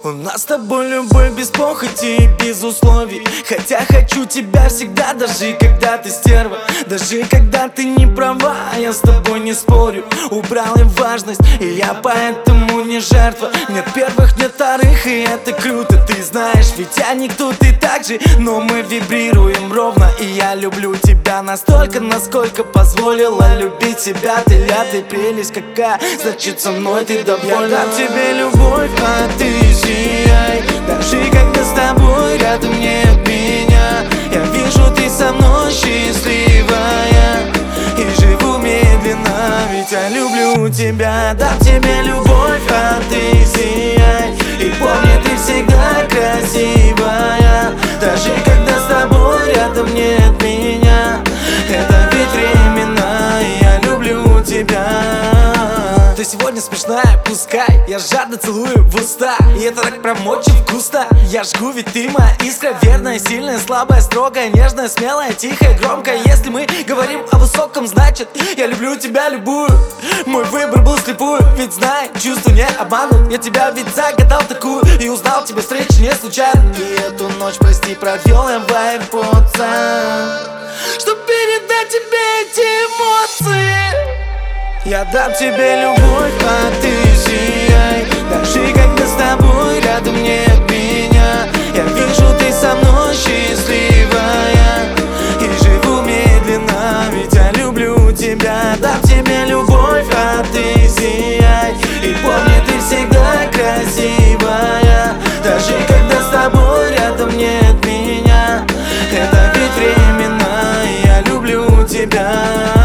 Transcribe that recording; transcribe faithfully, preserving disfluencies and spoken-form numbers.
У нас с тобой любовь без похоти и без условий. Хотя хочу тебя всегда, даже когда ты стерва, даже когда ты не права, я с тобой не спорю. Убрал им важность, и я поэтому не жертва. Нет первых, нет вторых, и это круто, ты знаешь. Ведь я никто, ты так же, но мы вибрируем ровно. И я люблю тебя настолько, насколько позволила любить себя. Ты ля, ты прелесть какая, значит со мной ты довольна. Я дам тебе любовь, а ты сияй, даже когда с тобой рядом нет меня. Я вижу, ты со мной счастливая, и живу медленно, ведь я люблю тебя. Дам тебе любовь, а ты сияй, и помни, ты всегда красивая, даже когда с тобой рядом нет меня. Это ведь временно, и я люблю тебя. Ты сегодня смешная, пускай я жадно целую в уста, и это так прям очень вкусно. Я жгу, ведь ты моя искра, верная, сильная, слабая, строгая, нежная, смелая, тихая, громкая. Если мы говорим о высоком, значит я люблю тебя любую. Мой выбор был слепую, ведь знай, чувства не обманут. Я тебя ведь загадал такую, и узнал тебя встречи не случайно. И эту ночь, прости, провел я в AirPods, чтоб передать тебе эти эмоции. Я дам тебе любовь, а ты сияй, даже когда с тобой рядом нет меня. Я вижу, ты со мной счастливая, и живу медленно, ведь я люблю тебя. Дам тебе любовь, а ты сияй, и помни, ты всегда красивая, даже когда с тобой рядом нет меня. Это ведь временно, и я люблю тебя.